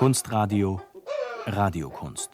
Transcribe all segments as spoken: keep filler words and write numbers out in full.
Kunstradio Radiokunst.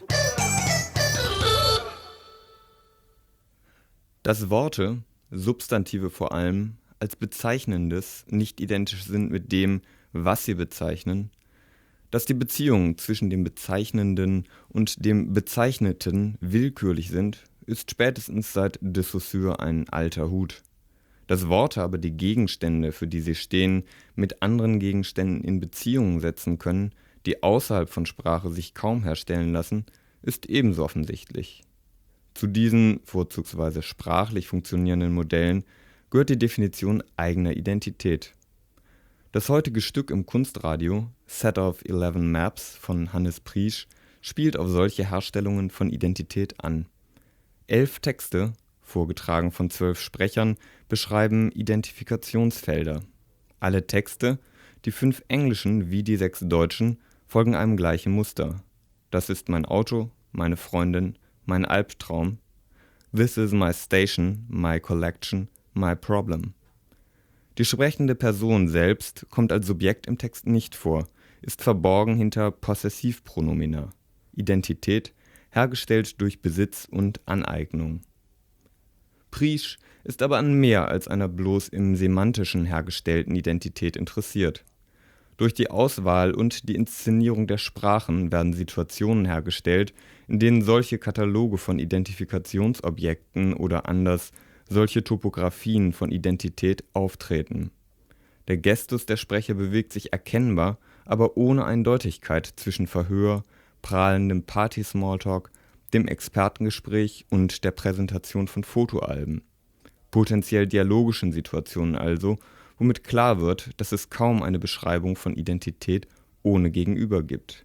Dass Worte, Substantive vor allem, als Bezeichnendes nicht identisch sind mit dem, was sie bezeichnen, dass die Beziehungen zwischen dem Bezeichnenden und dem Bezeichneten willkürlich sind, ist spätestens seit de Saussure ein alter Hut. Dass Worte aber die Gegenstände, für die sie stehen, mit anderen Gegenständen in Beziehungen setzen können, die außerhalb von Sprache sich kaum herstellen lassen, ist ebenso offensichtlich. Zu diesen vorzugsweise sprachlich funktionierenden Modellen gehört die Definition eigener Identität. Das heutige Stück im Kunstradio, Set of Eleven Maps von Hannes Priesch, spielt auf solche Herstellungen von Identität an. Elf Texte, vorgetragen von zwölf Sprechern, beschreiben Identifikationsfelder. Alle Texte, die fünf englischen wie die sechs deutschen, folgen einem gleichen Muster. Das ist mein Auto, meine Freundin, mein Albtraum. This is my station, my collection, my problem. Die sprechende Person selbst kommt als Subjekt im Text nicht vor, ist verborgen hinter Possessivpronomina. Identität, hergestellt durch Besitz und Aneignung. Priesch ist aber an mehr als einer bloß im Semantischen hergestellten Identität interessiert. Durch die Auswahl und die Inszenierung der Sprachen werden Situationen hergestellt, in denen solche Kataloge von Identifikationsobjekten oder anders solche Topografien von Identität auftreten. Der Gestus der Sprecher bewegt sich erkennbar, aber ohne Eindeutigkeit zwischen Verhör, prahlendem Party-Smalltalk, dem Expertengespräch und der Präsentation von Fotoalben. Potenziell dialogischen Situationen also, womit klar wird, dass es kaum eine Beschreibung von Identität ohne Gegenüber gibt.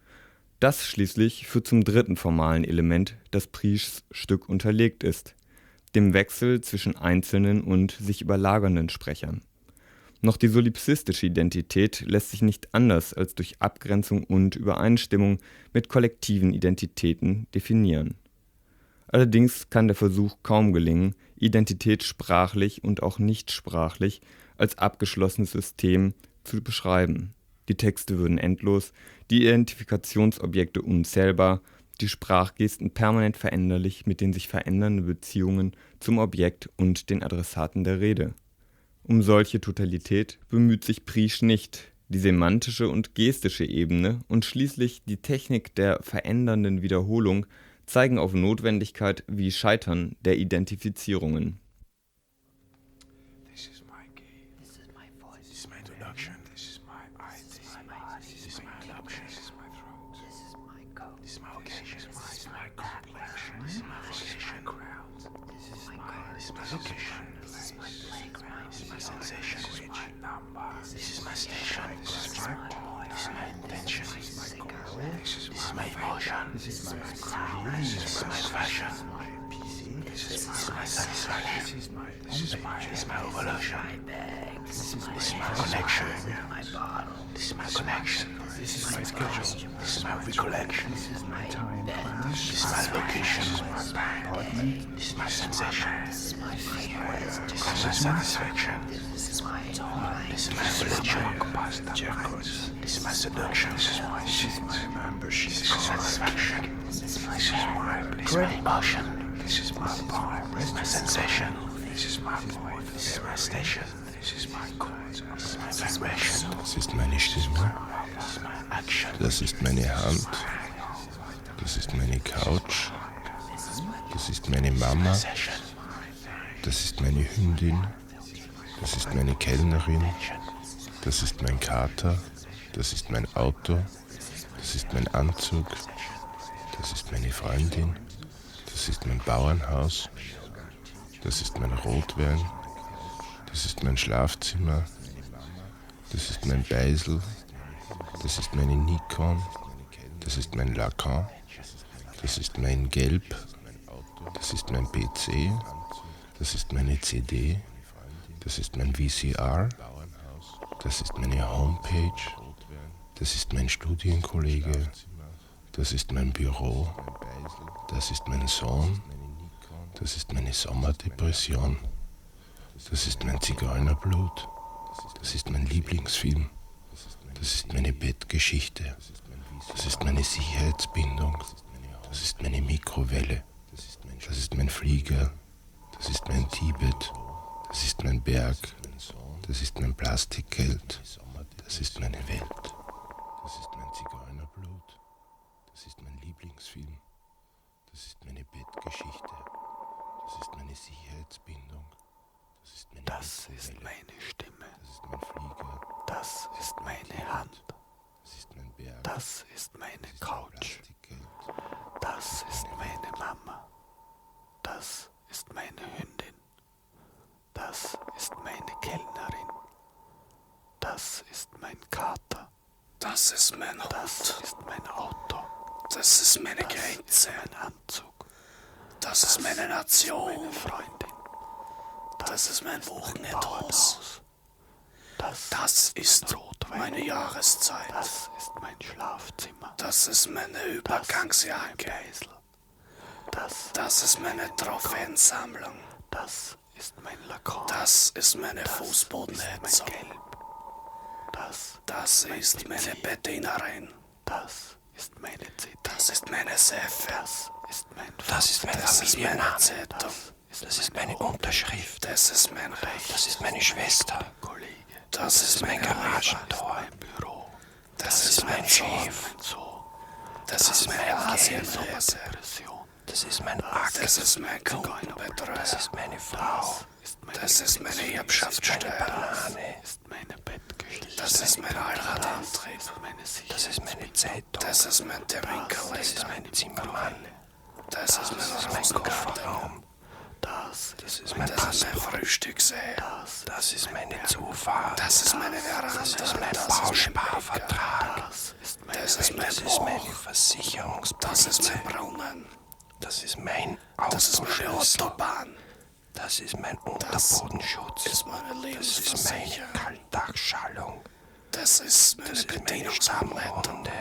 Das schließlich führt zum dritten formalen Element, das Prieschs Stück unterlegt ist, dem Wechsel zwischen einzelnen und sich überlagernden Sprechern. Noch die solipsistische Identität lässt sich nicht anders als durch Abgrenzung und Übereinstimmung mit kollektiven Identitäten definieren. Allerdings kann der Versuch kaum gelingen, Identität sprachlich und auch nicht sprachlich als abgeschlossenes System zu beschreiben. Die Texte würden endlos, die Identifikationsobjekte unzählbar, die Sprachgesten permanent veränderlich mit den sich verändernden Beziehungen zum Objekt und den Adressaten der Rede. Um solche Totalität bemüht sich Priesch nicht. Die semantische und gestische Ebene und schließlich die Technik der verändernden Wiederholung zeigen auf Notwendigkeit wie Scheitern der Identifizierungen. This is my crowd. This is my fashion. This is my satisfaction. This is my this is my this is my evolution. This is my connection. This is my connection. This is my schedule. This is my recollection. This is my time. This is my location. This is my apartment. This is my sensation. This is my satisfaction. This is my this is my religion. This is my seduction. This is my this is my membership. This is satisfaction. This is my this is my emotion. This is my power. This is my sensation. This is my point. This is my station. This is my chord. This is my vibration. Das ist meine Stimme. Das ist meine Hand. Das ist meine Couch. Das ist meine Mama. Das ist meine Hündin. Das ist meine Kellnerin. Das ist mein Kater. Das ist mein Auto. Das ist mein Anzug. Das ist meine Freundin. Das ist mein Bauernhaus. Das ist mein Rotwein. Das ist mein Schlafzimmer. Das ist mein Beisel. Das ist meine Nikon. Das ist mein Lacan. Das ist mein Gelb. Das ist mein P C. Das ist meine C D. Das ist mein V C R. Das ist meine Homepage. Das ist mein Studienkollege. Das ist mein Büro. Das ist mein Sohn. Das ist meine Sommerdepression. Das ist mein Zigeunerblut. Das ist mein Lieblingsfilm. Das ist meine Bettgeschichte. Das ist meine Sicherheitsbindung. Das ist meine Mikrowelle. Das ist mein Flieger. Das ist mein Tibet. Das ist mein Berg. Das ist mein Plastikgeld. Das ist meine Welt. Das ist mein Zigeunerblut. Das ist mein Lieblingsfilm. Das ist meine Bettgeschichte. Das ist meine Sicherheitsbindung. Das ist meine Das ist Mikrowelle. meine Stimme. Das ist mein Flieger. Das ist meine Hand. Das ist mein Berg. Das ist meine Das ist mein Couch. Plastikgeld. Das ist meine Mama. Das ist meine Hündin. Das ist meine Kellnerin. Das ist mein Kater. Das ist mein Hund. Das ist mein Auto. Das ist meine Das Grenze. ist mein Anzug. Das ist meine Nation. Meine Freundin. Das ist mein Wochenendhaus. Bauernhaus. Das, Das ist Rotwein. meine Jahreszeit. Das ist mein Schlafzimmer. Das ist meine Das ist mein Übergangsjacke. Beisel. Das, Das ist meine Trophäensammlung. das ist mein Lacan. Das ist meine Das Fußbodenheizung. ist mein Gelb. Das, Das ist meine Bettinerin. das ist meine C D. Das ist meine Seife. Das ist mein Das ist mein Das ist Familienname. meine Zeitung. Das ist meine Unterschrift. Das ist mein Recht. Das ist meine Schwester. Kollege. Das ist mein Garagentor. Mein Büro. Das ist mein Chef. Mein Sohn. Das ist meine Asienreise. Depression. Das ist mein Akt. Das ist mein Kundenbetreuer. Das ist meine Frau. Ist meine Das ist meine Erbschaftssteuer. Banane. Ist meine Bettgeschichte. Das ist mein Allradantrieb. Das ist meine Das ist meine Zeitung. Das ist mein Terminkalender. Das ist mein Zimmermann. Das ist mein Rosenkofferraum. Das, Das ist mein Frühstücksei. das, Das ist meine Zufahrt. Das ist meine Veranda. Das ist mein Bausparvertrag. das ist mein Das ist mein Das ist meine Das Versicherungspolizei. ist mein Brunnen. Das ist mein Das ist meine Autoschlüssel. Autobahn. Das ist mein Unterbodenschutz. Das ist meine Das ist meine Lebensversicherung. Kaltdachschallung. Das ist meine Das ist meine Bedienungsanleitung. Stammrunde.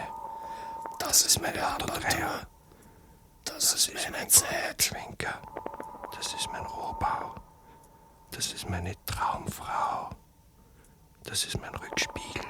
Das ist meine Armbanduhr. Autodreher. Das ist meine mein Zeit. Schwenker. Das ist mein Rohbau. Das ist meine Traumfrau. Das ist mein Rückspiegel.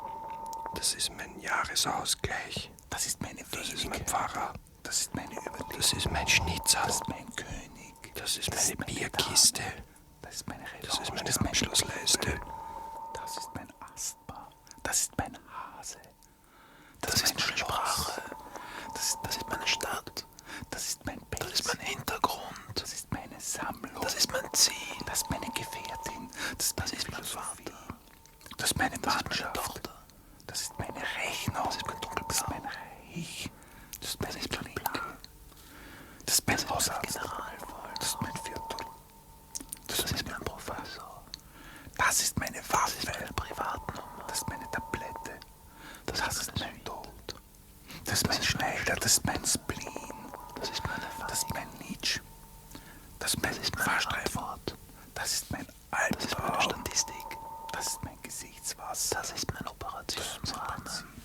Das ist mein Jahresausgleich. Das ist meine Das ist mein Pfarrer. Das ist meine Überlegung. Das ist mein Schnitzer. Das ist mein König. Das ist meine Bierkiste. Das ist meine Revanche. Das ist meine Abschlussleiste. Das ist mein Asthma. Das ist mein Hase. Das, Das ist ist meine mein Sprache. Das ist, das ist meine Stadt. Das ist mein Pelz. Das ist mein Hintergrund. Das ist meine Sammlung. Das ist mein Ziel. Das ist meine Gefährtin. Das, das ist mein Vater. Das ist meine Das ist meine Mannschaft. Tochter. Das ist meine Rechnung. Das ist mein Dunkelblau. Das ist mein Reich. Das ist mein Plan. Das ist mein Hausarzt. Das ist mein Viertel. Das ist mein Professor. Das ist meine Waffe. Das ist meine Privatnummer. Das ist meine Tablette. Das, das ist mein Tod. Das ist mein Schneider. Das ist mein Spleen. Das ist meine Vater. Das ist mein Nietzsche. Das ist mein Fahrstreifwort. Das ist mein Album. Das ist meine Statistik. Das ist mein Gesichtswasser. Das ist mein Operationsrahmen.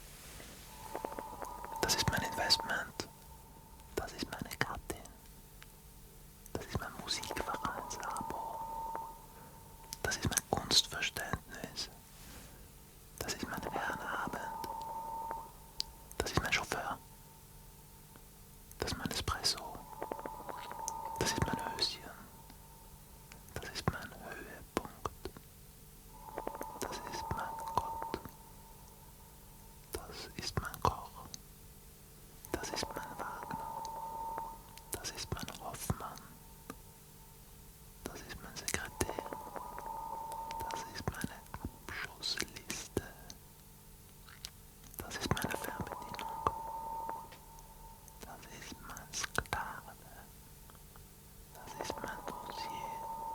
Das ist mein Investment. Das ist meine Gattin. Das ist mein Musikvereinsabo. Das ist mein Kunstverständnis. Das ist mein Herrenabend. Das ist mein Chauffeur. Das ist mein Espresso. Das ist mein Höschen. Das ist mein Höhepunkt. Das ist mein Gott. Das ist mein Koch. Das ist mein Wagner. Das ist mein Hoffmann. Das ist mein Sekretär. Das ist meine Abschussliste. Das ist meine Fernbedienung. Das ist mein Sklave. Das ist mein Dossier.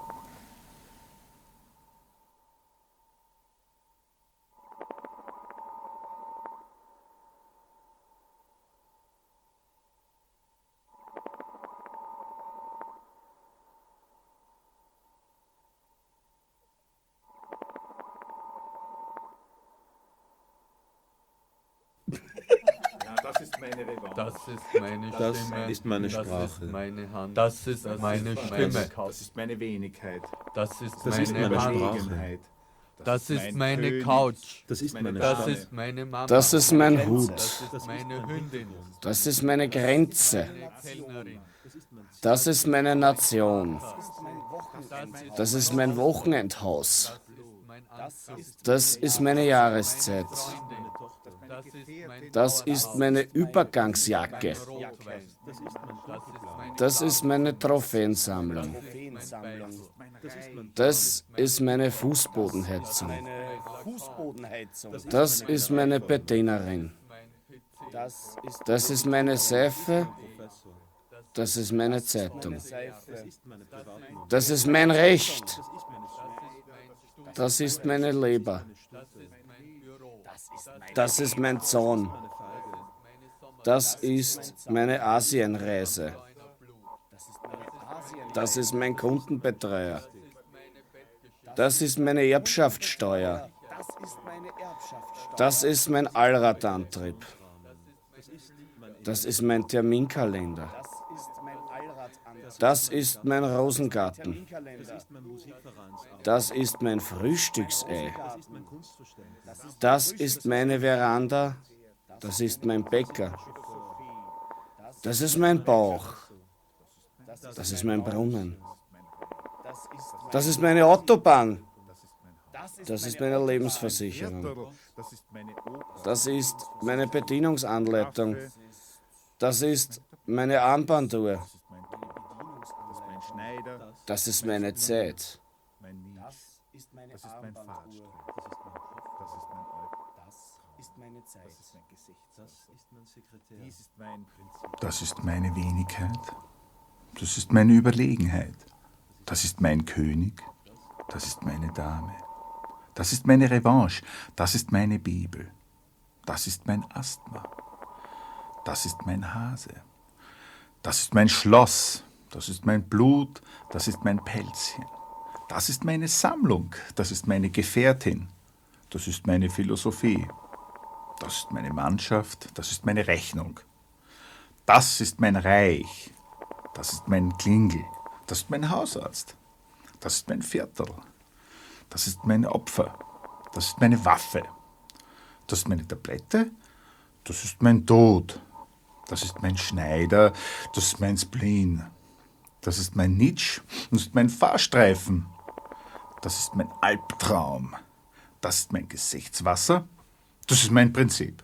Das ist meine Revanche. Das ist meine Das Stimme. ist meine Das Sprache. ist meine Hand. Das ist meine Stimme. Das ist meine Wenigkeit. Das ist Das ist meine meine Hand. Sprache. Überlegenheit. Das ist meine Couch. Das ist meine Das Stange. ist meine Mama. Das ist mein Hut. Das ist meine Hündin. Das ist meine Grenze. Meine Kellnerin. Das ist meine Nation. Das ist mein Das ist mein Wochenendhaus. mein Anzug. Das ist meine Jahreszeit. Das ist mein Das ist meine Übergangsjacke. Rotwein. Das ist meine Trophäensammlung. Das ist meine Fußbodenheizung. Das ist meine Bedienerin. Das ist meine Seife. Das ist meine Zeitung. Das ist mein Recht. Das ist meine Leber. Das ist mein Zaun. Das ist meine Asienreise. Das ist mein Kundenbetreuer. Das ist meine Erbschaftssteuer. Das ist mein Allradantrieb. Das ist mein Terminkalender. Das ist mein Rosengarten. Das ist mein Frühstücksei. Das ist meine Veranda. Das ist mein Bäcker. Das ist mein Bauch. Das ist mein Brunnen. Das ist meine Autobahn. Das ist meine Lebensversicherung. Das ist meine Bedienungsanleitung. Das ist meine Armbanduhr. Das ist meine Zeit. Das ist meine Wenigkeit. Das ist meine Überlegenheit. Das ist mein König. Das ist meine Dame. Das ist meine Revanche. Das ist meine Bibel. Das ist mein Asthma. Das ist mein Hase. Das ist mein Schloss. Das ist mein Blut. Das ist mein Pelzchen. Das ist meine Sammlung. Das ist meine Gefährtin. Das ist meine Philosophie. Das ist meine Mannschaft. Das ist meine Rechnung. Das ist mein Reich. Das ist mein Klingel. Das ist mein Hausarzt. Das ist mein Viertel. Das ist mein Opfer. Das ist meine Waffe. Das ist meine Tablette. Das ist mein Tod. Das ist mein Schneider. Das ist mein Spleen. Das ist mein Nitsch. Das ist mein Fahrstreifen. Das ist mein Albtraum. Das ist mein Gesichtswasser. Das ist mein Prinzip.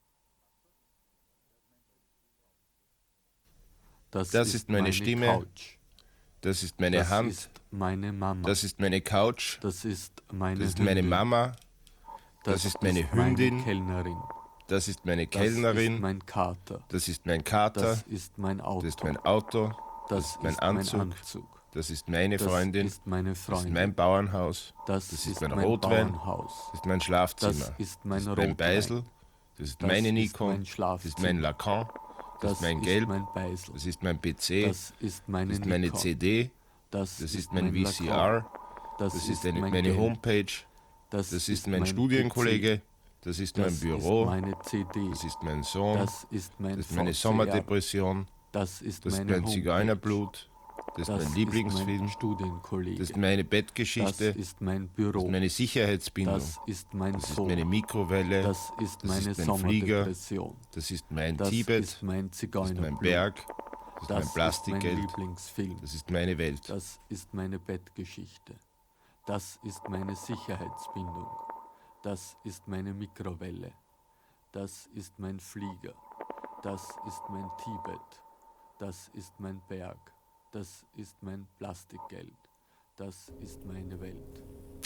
Das, Das ist meine Stimme. Couch. Das ist meine Das Hand. ist meine Mama. Das ist meine Couch. Das ist meine Das ist meine Hündin. Mama. Das ist meine Hündin. Meine Kellnerin. Das ist meine Das ist Kellnerin. mein Kater. Das ist mein Kater. Das ist mein Auto. Das ist mein Auto. Das ist mein ist Anzug. mein Anzug. Das ist meine Das Freundin. ist meine Das ist Freundin. mein Bauernhaus. Das, Das ist ist mein mein Rotwein. Bauernhaus. Das ist mein Schlafzimmer. Das ist mein Das ist mein Rotwein. Beisel. Das ist Das meine ist Nikon. mein Das ist Schlafzimmer. mein Lacan. Das, ist mein Gelb. mein Beisel. Das ist mein P C. Das ist meine Das ist meine Nikon. C D. Das, Das ist mein V C R. Lacan. Das, Das ist ist eine, mein meine Gelb. Homepage. Das, Das ist mein Studienkollege. Das ist mein Das Büro. ist meine C D. Das ist mein Sohn. Das ist mein Das ist meine V C R. Sommerdepression. Das ist Das ist meine mein Homepage. Zigeunerblut. Das ist Das mein Lieblingsfilm. ist mein Studienkollege. Das ist meine Das Bettgeschichte. ist mein Büro. Das ist meine Sicherheitsbindung. Das ist mein Das ist Sohn. meine Mikrowelle. Das ist Das meine ist mein Flieger. Sommerdepression. Das ist mein Das Tibet. ist mein Das ist Zigeunerblut. mein Berg. Das ist Das mein ist mein Plastikgeld. Lieblingsfilm. Das ist meine Welt. Das ist meine Bettgeschichte. Das ist meine Sicherheitsbindung. Das ist meine Mikrowelle. Das ist mein Flieger. Das ist mein Tibet. Das ist mein Berg. Das ist mein Plastikgeld. Das ist meine Welt.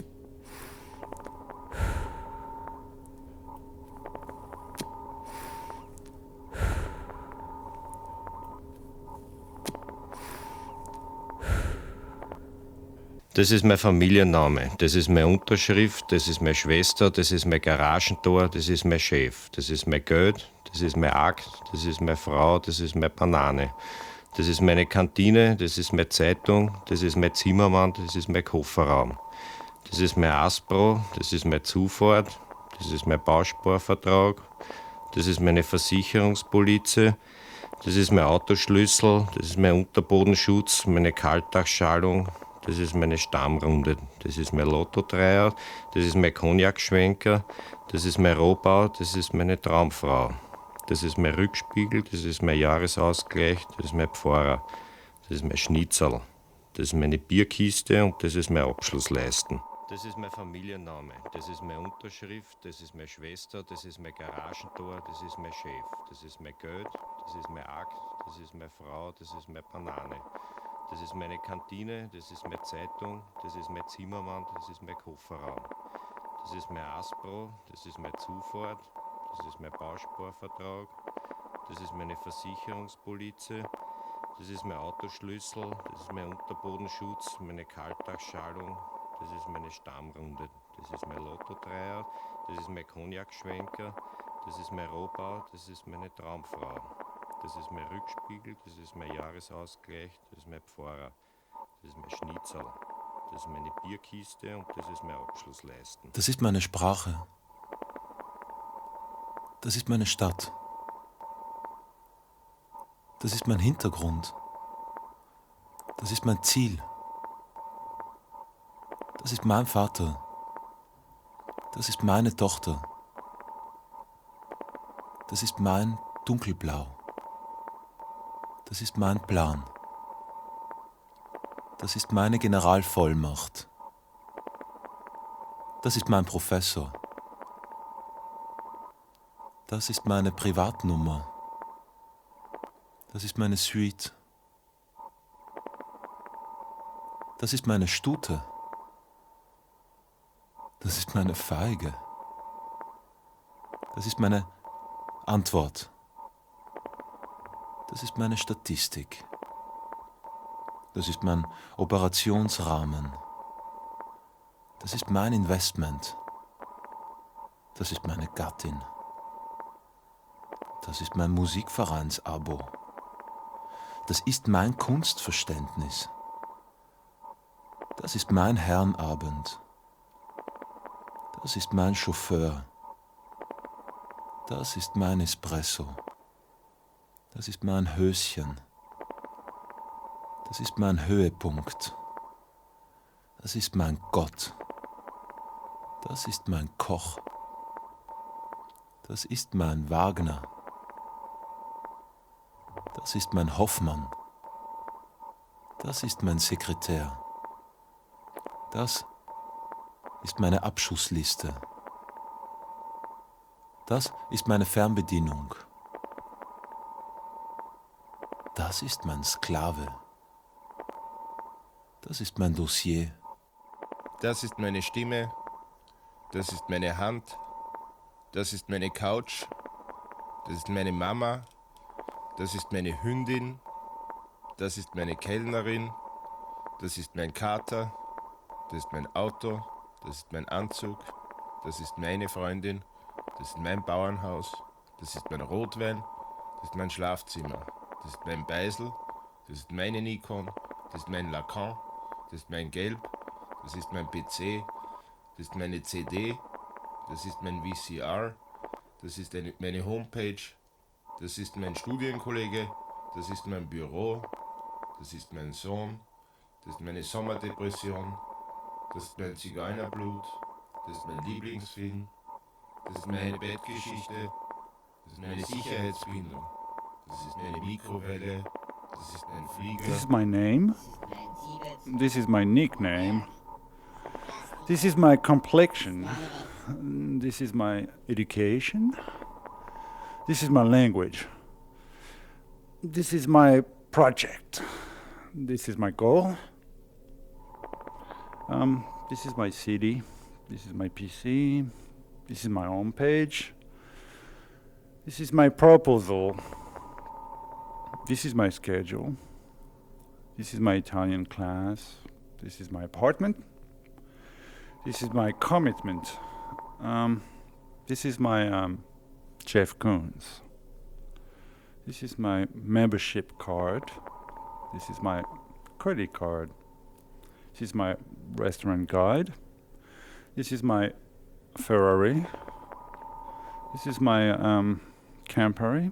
Das ist mein Familienname, das ist meine Unterschrift, das ist meine Schwester, das ist mein Garagentor, das ist mein Chef, das ist mein Geld, das ist mein Akt, das ist meine Frau, das ist meine Banane. Das ist meine Kantine, das ist meine Zeitung, das ist mein Zimmermann, das ist mein Kofferraum. Das ist mein Aspro, das ist meine Zufahrt, das ist mein Bausparvertrag, das ist meine Versicherungspolize, das ist mein Autoschlüssel, das ist mein Unterbodenschutz, meine Kaltdachschalung, das ist meine Stammrunde, das ist mein Lottodreier, das ist mein Cognac-Schwenker, das ist mein Rohbau, das ist meine Traumfrau. Das ist mein Rückspiegel, das ist mein Jahresausgleich, das ist mein Pfarrer, das ist mein Schnitzel, das ist meine Bierkiste und das ist mein Abschlussleisten. Das ist mein Familienname, das ist meine Unterschrift, das ist meine Schwester, das ist mein Garagentor, das ist mein Chef, das ist mein Geld, das ist mein Akt, das ist meine Frau, das ist meine Banane. Das ist meine Kantine, das ist meine Zeitung, das ist mein Zimmermann, das ist mein Kofferraum. Das ist mein Aspro, das ist meine Zufahrt, das ist mein Bausparvertrag, das ist meine Versicherungspolize, das ist mein Autoschlüssel, das ist mein Unterbodenschutz, meine Kaltdachschalung, das ist meine Stammrunde, das ist mein Lottodreier, das ist mein Cognac-Schwenker, das ist mein Rohbau, das ist meine Traumfrau. Das ist mein Rückspiegel, das ist mein Jahresausgleich, das ist mein Pfarrer, das ist mein Schnitzel, das ist meine Bierkiste und das ist mein Abschlussleisten. Das ist meine Sprache. Das ist meine Stadt. Das ist mein Hintergrund. Das ist mein Ziel. Das ist mein Vater. Das ist meine Tochter. Das ist mein Dunkelblau. Das ist mein Plan. Das ist meine Generalvollmacht. Das ist mein Professor. Das ist meine Privatnummer. Das ist meine Suite. Das ist meine Stute. Das ist meine Feige. Das ist meine Antwort. Das ist meine Statistik. Das ist mein Operationsrahmen. Das ist mein Investment. Das ist meine Gattin. Das ist mein Musikvereinsabo. Das ist mein Kunstverständnis. Das ist mein Herrenabend. Das ist mein Chauffeur. Das ist mein Espresso. Das ist mein Höschen. Das ist mein Höhepunkt. Das ist mein Gott. Das ist mein Koch. Das ist mein Wagner. Das ist mein Hoffmann. Das ist mein Sekretär. Das ist meine Abschussliste. Das ist meine Fernbedienung. Das ist mein Sklave. Das ist mein Dossier. Das ist meine Stimme. Das ist meine Hand. Das ist meine Couch. Das ist meine Mama. Das ist meine Hündin. Das ist meine Kellnerin. Das ist mein Kater. Das ist mein Auto. Das ist mein Anzug. Das ist meine Freundin. Das ist mein Bauernhaus. Das ist mein Rotwein. Das ist mein Schlafzimmer. Das ist mein Beisel. Das ist meine Nikon. Das ist mein Lacan. Das ist mein Gelb. Das ist mein P C. Das ist meine C D. Das ist mein V C R. Das ist eine, meine Homepage. Das ist mein Studienkollege. Das ist mein Büro. Das ist mein Sohn. Das ist meine Sommerdepression. Das ist mein Zigeunerblut. Das ist mein Lieblingsfilm. Das ist meine Bettgeschichte. Das ist meine Sicherheitsbindung. Das ist meine Mikrowelle. Das ist mein Flieger. This is my name. This is my nickname. This is my complexion. This is my education. This is my language. This is my project. This is my goal. Um, this is my C D. This is my P C. This is my home page. This is my proposal. This is my schedule. This is my Italian class. This is my apartment. This is my commitment. Um, this is my um, Jeff Koons. This is my membership card. This is my credit card. This is my restaurant guide. This is my Ferrari. This is my um, Campari.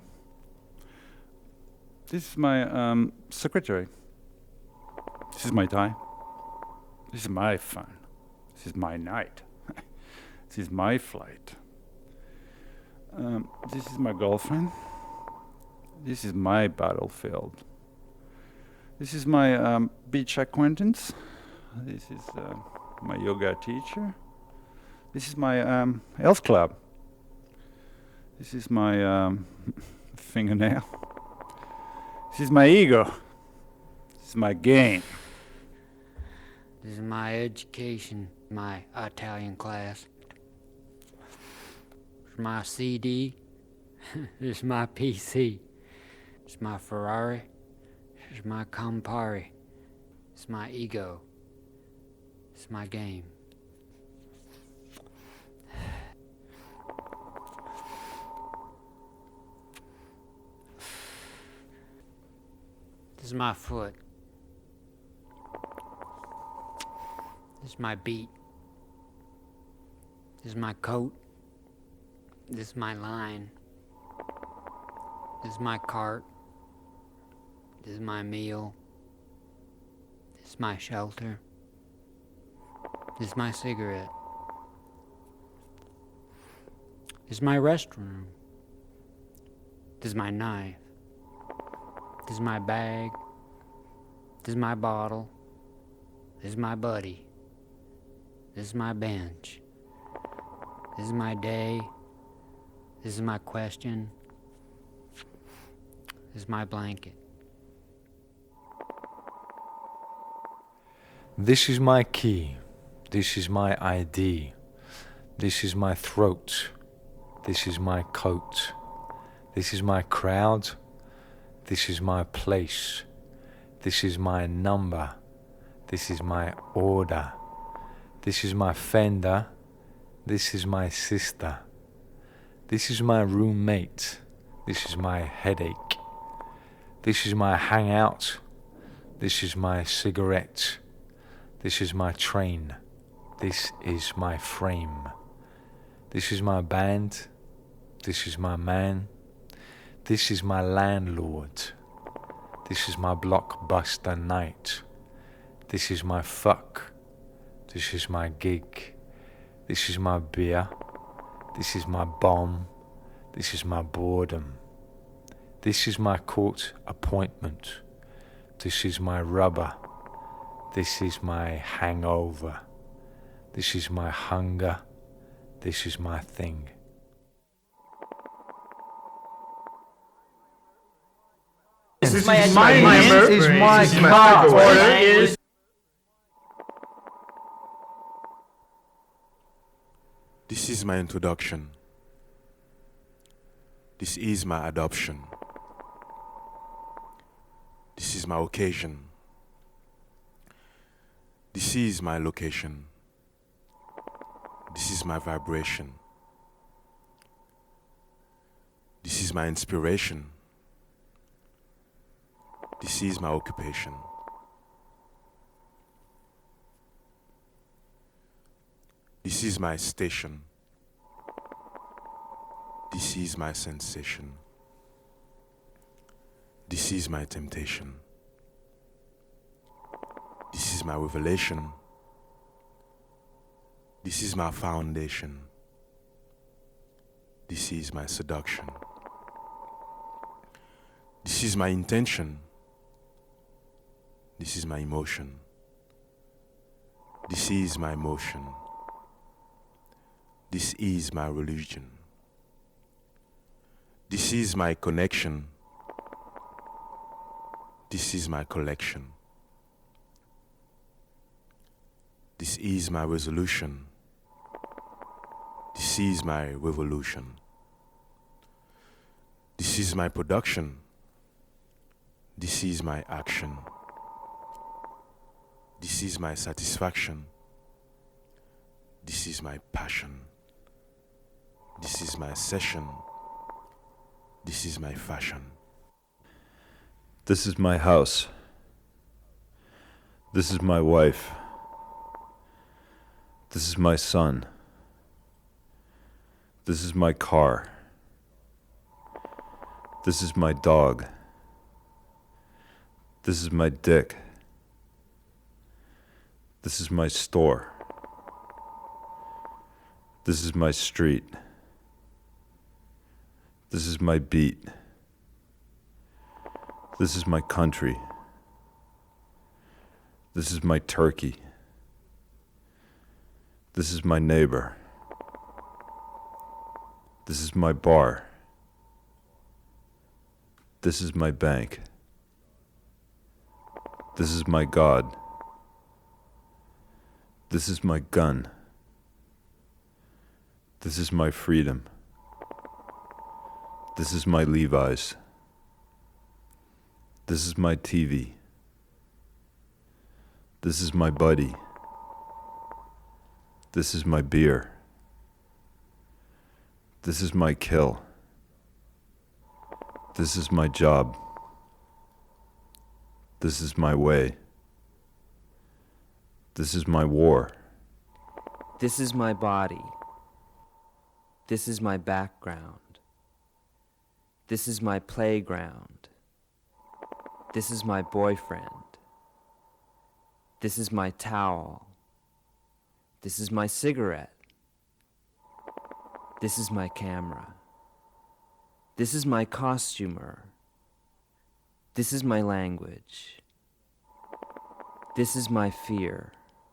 This is my um, secretary. This is my tie. This is my fun. This is my night. This is my flight. Um, this is my girlfriend. This is my battlefield. This is my um, beach acquaintance. This is uh, my yoga teacher. This is my um, health club. This is my um, fingernail. This is my ego. This is my game. This is my education, my Italian class. This is my C D. This is my P C. This is my Ferrari. This is my Campari. This is my ego. This is my game. This is my foot. This is my beat. This is my coat. This is my line. This is my cart. This is my meal. This is my shelter. This is my cigarette. This is my restroom. This is my knife. This is my bag. This is my bottle. This is my buddy. This is my bench. This is my day. This is my question. This is my blanket. This is my key. This is my I D. This is my throat. This is my coat. This is my crowd. This is my place. This is my number. This is my order. This is my fender. This is my sister. This is my roommate. This is my headache. This is my hangout. This is my cigarette. This is my train. This is my frame. This is my band. This is my man. This is my landlord. This is my blockbuster night. This is my fuck. This is my gig. This is my beer. This is my bomb. This is my boredom. This is my court appointment. This is my rubber. This is my hangover. This is my hunger. This is my thing. This is my my member. This is my car. This is my introduction. This is my adoption. This is my occasion. This is my location. This is my vibration. This is my inspiration. This is my occupation. This is my station. This is my sensation. This is my temptation. This is my revelation. This is my foundation. This is my seduction. This is my intention. This is my emotion. This is my motion. This is my religion. This is my connection. This is my collection. This is my resolution. This is my revolution. This is my production. This is my action. This is my satisfaction. This is my passion. This is my session. This is my fashion. This is my house. This is my wife. This is my son. This is my car. This is my dog. This is my dick. This is my store. This is my street. This is my beat. This is my country. This is my turkey. This is my neighbor. This is my bar. This is my bank. This is my God. This is my gun. This is my freedom. This is my Levi's. This is my T V. This is my buddy. This is my beer. This is my kill. This is my job. This is my way. This is my war. This is my body. This is my background. This is my playground. This is my boyfriend. This is my towel. This is my cigarette. This is my camera. This is my costumer. This is my language. This is my fear.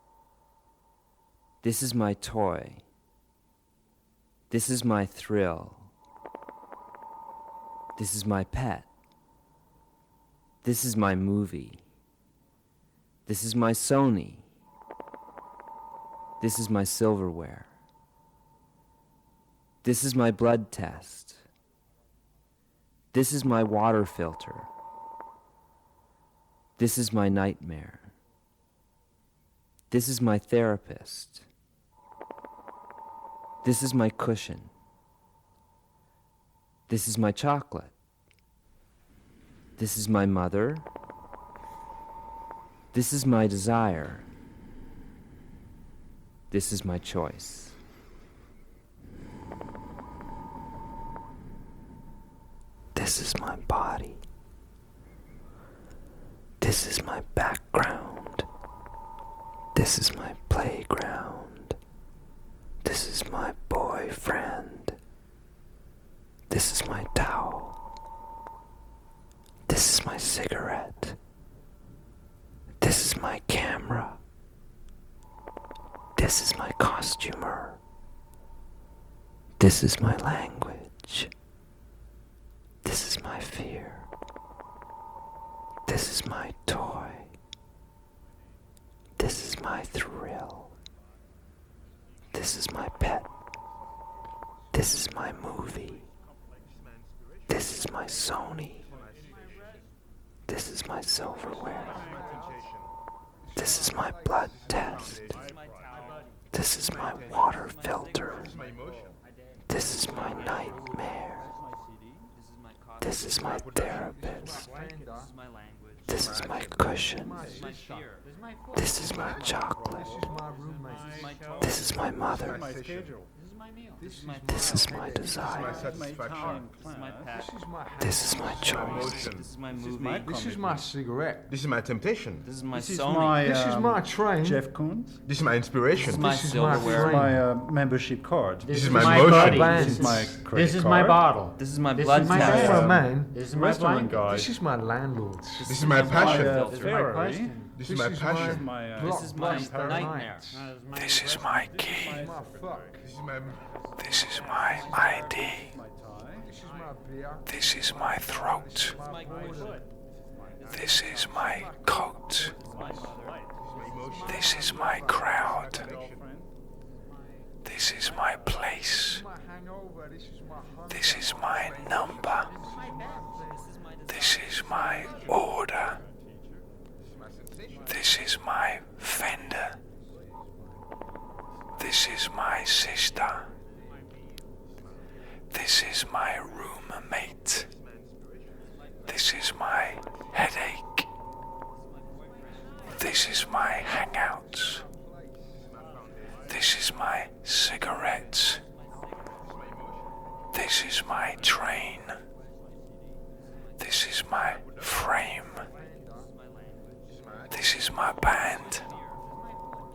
This is my toy. This is my thrill. This is my pet. This is my movie. This is my Sony. This is my silverware. This is my blood test. This is my water filter. This is my nightmare. This is my therapist. This is my cushion. This is my chocolate. This is my mother. This is my desire. This is my choice. This is my body. This is my background. This is my playground. This is my boyfriend. This is my towel. This is my cigarette. This is my camera. This is my costumer. This is my language. This is my fear. This is my toy. This is my thrill. This is my pet. This is my movie. This is my Sony. This is my silverware. This is my blood test. This is my water filter. This is my nightmare. This is my therapist. This is my cushion. This is my chocolate. This is my mother. This is my desire. This is my choice. This is my movie. This is my cigarette. This is my temptation. This is my This is Sony. my, This is um, my train. Jeff Koons. This is my inspiration. This is my This is silverware. my uh, membership card. This is my motion. This is my credit This is card. my bottle. This is my This blood is my test. bed. Um, man. This is my restaurant blanket. guide. This is my landlord. This is my passion. uh, This is my Ferrari. question. This is my passion. My, uh, This is my Blockbuster nightmare. This is my key. This is my. This is my I D. This is my beer. This is my throat. This is my coat. This is my crowd. This is my place. My hangover. This is my hunger. This is my number. This is my order. This is my fender. This is my sister. This is my roommate. This is my headache. This is my hangouts. This is my cigarettes. This is my train. This is my frame. This is my band.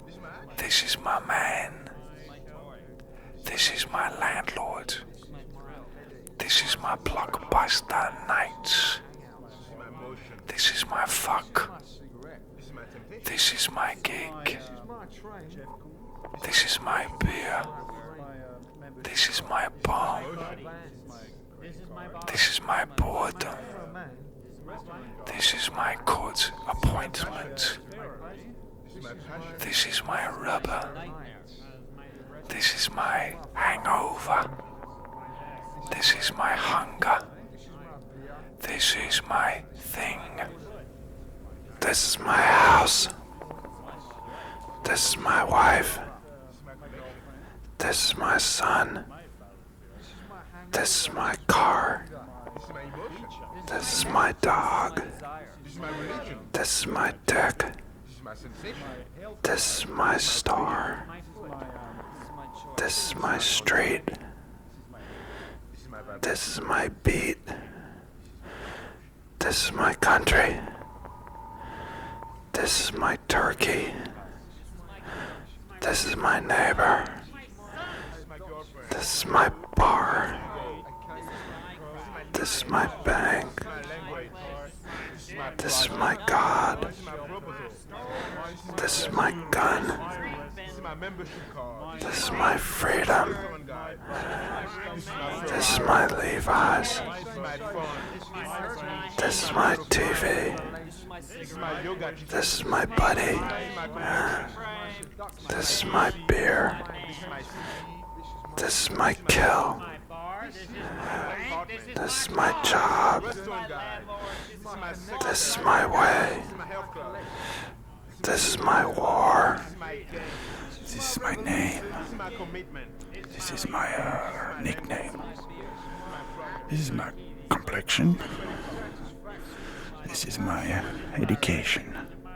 This is my man. This is my landlord. This is my blockbuster nights. This is my fuck. This is my gig. This is my beer. This is my bomb. This is my boredom. This is my court appointment. This is my rubber. This is my hangover. This is my hunger. This is my thing. This is my house. This is my wife. This is my son. This is my car. This is my dog. This is my dick. This is my star. This is my street. This is my beat. This is my country. This is my turkey. This is my neighbor. This is my bar. This is my bank. This is my God. This is my gun. This is my freedom. This is my Levi's. This is my T V. This is my buddy. This is my beer. This is my kill. This is my job. This is my way. This is my war. This is my name. This is my uh, nickname. This is my complexion. This is my uh, education.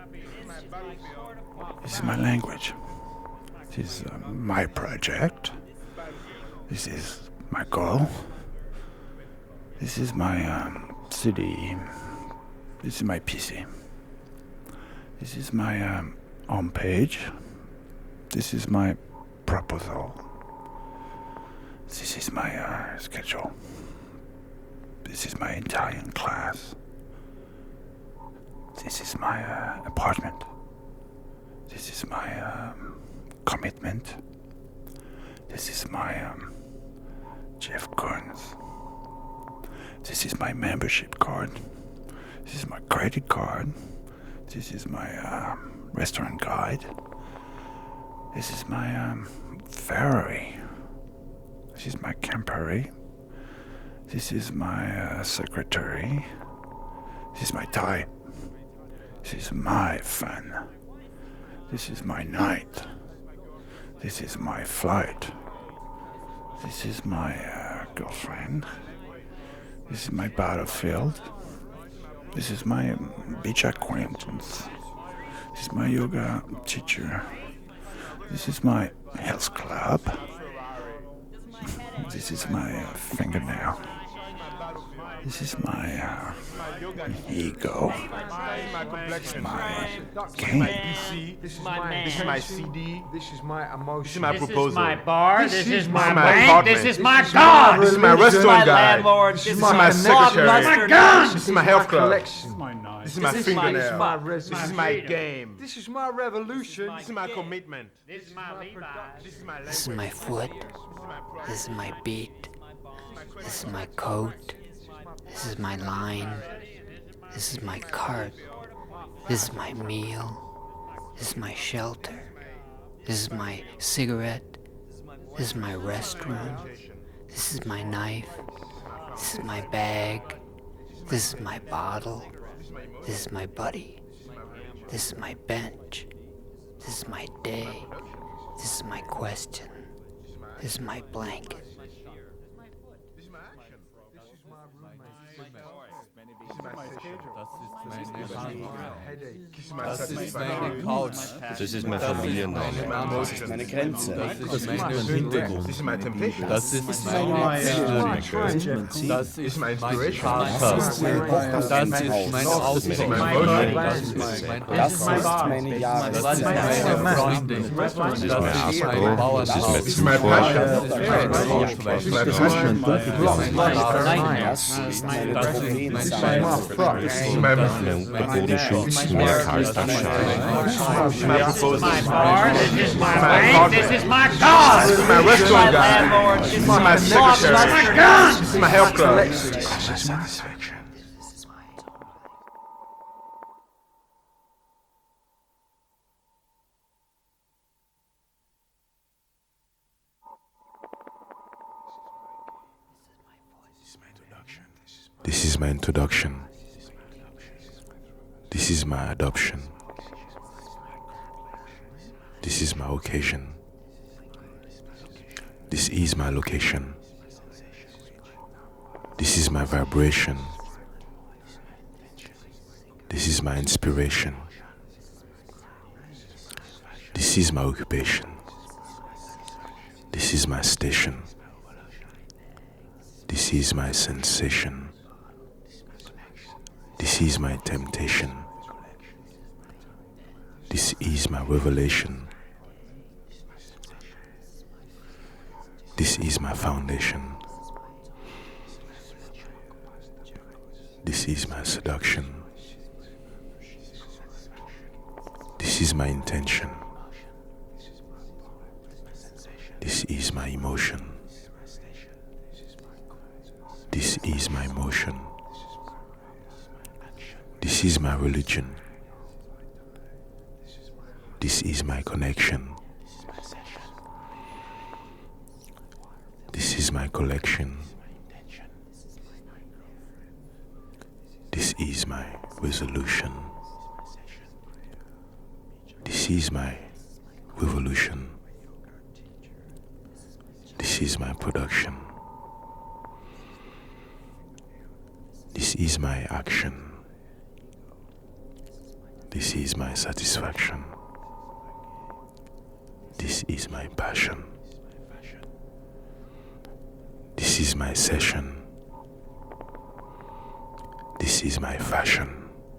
This is my language. This is uh, my project. This is my goal. This is my um, city. This is my P C. This is my um, home page. This is my proposal. This is my uh, schedule. This is my Italian class. This is my uh, apartment. This is my um, commitment. This is my um, Jeff Koons. This is my membership card. This is my credit card. This is my uh, restaurant guide. This is my um, Ferrari. This is my Campari. This is my uh, secretary. This is my tie. This is my fun. This is my night. This is my flight. This is my uh, girlfriend. This is my battlefield. This is my um, beach acquaintance. This is my yoga teacher. This is my health club. This is my uh, fingernail. This is my uh, ego. This is my game. This is my This is my C D. This is my emotion. This is my proposal. This is my bar. This, this is, is my bank. Apartment. This is my God. This is my restaurant guide. Landlord. This, this is my secretary. This is my gun. This is my health club. This is my knife. This is my fingernail. This This is my game. This is my revolution. This is my commitment. This is my Levi's. This is my This is my foot. This is my beat. This is my coat. This is my line. This is my cart. This is my meal. This is my shelter. This is my cigarette. This is my restroom. This is my knife. This is my bag. This is my bottle. This is my buddy. This is my bench. This is my day. This is my question. This is my blanket. my Das ist meine Couch. Das ist mein Familienname. Das ist meine Grenze. Das ist mein Hintergrund. Das ist meine Temptation. Das ist meine Ziel. Das ist mein Vater. Das ist mein Auto. Das ist mein Das ist meine Jahre. Das ist meine Freundin. Das ist mein mein Auto. Das Bauernhaus. ist mein Zufall. Das ist mein Rauschwein. Das ist mein Das ist meine Das ist mein Trophäenzeit. Das ist mein Mein Unterbodenschutz, mehr Karlstadtschale. This is my bar, this is my bank, this is my car. This is my restaurant guy. landlord, This is my secretary. this is my gun. This is my health club. Satisfaction. This is my introduction. This is my adoption. This is my occasion. This is my location. This is my vibration. This is my inspiration. This is my occupation. This is my station. This is my sensation. This is my temptation. This is my revelation. This is my foundation. This is my seduction. This is my intention. This is my emotion. This is my emotion. This is my religion. This is my connection. This is my collection. This is my resolution. This is my revolution. This is my production. This is my action. This is my satisfaction. This is my passion. This is my session. This is my fashion.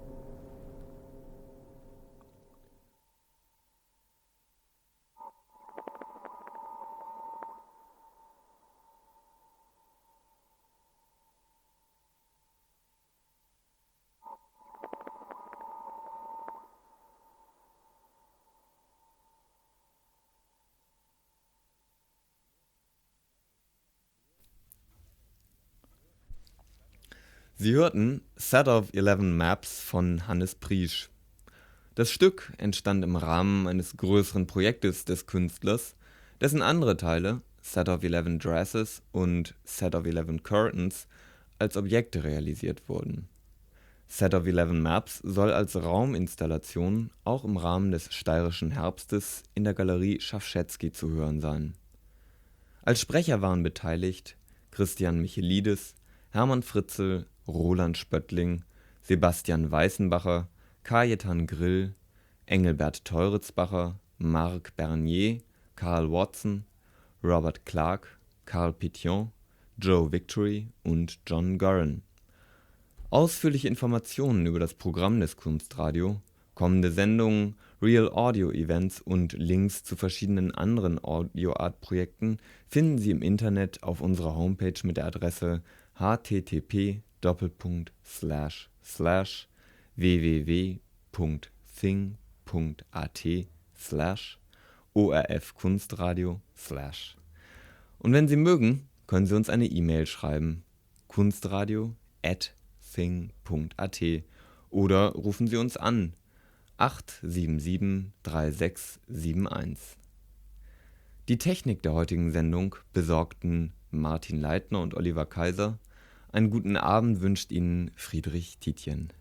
Sie hörten Set of Eleven Maps von Hannes Priesch. Das Stück entstand im Rahmen eines größeren Projektes des Künstlers, dessen andere Teile, Set of Eleven Dresses und Set of Eleven Curtains, als Objekte realisiert wurden. Set of Eleven Maps soll als Rauminstallation auch im Rahmen des Steirischen Herbstes in der Galerie Schaffschätzky zu hören sein. Als Sprecher waren beteiligt Christian Michelidis, Hermann Fritzl, Roland Spöttling, Sebastian Weißenbacher, Kajetan Grill, Engelbert Teuritzbacher, Marc Bernier, Carl Watson, Robert Clark, Carl Pition, Joe Victory und John Gurren. Ausführliche Informationen über das Programm des Kunstradio, kommende Sendungen, Real Audio Events und Links zu verschiedenen anderen Audio-Art-Projekten finden Sie im Internet auf unserer Homepage mit der Adresse h t t p Doppelpunkt slash slash www punkt thing punkt a t slash orfkunstradio slash. Und wenn Sie mögen, können Sie uns eine E-Mail schreiben, kunstradio at thing punkt a t, oder rufen Sie uns an acht sieben sieben drei sechs sieben eins. Die Technik der heutigen Sendung besorgten Martin Leitner und Oliver Kaiser. Einen guten Abend wünscht Ihnen Friedrich Tietjen.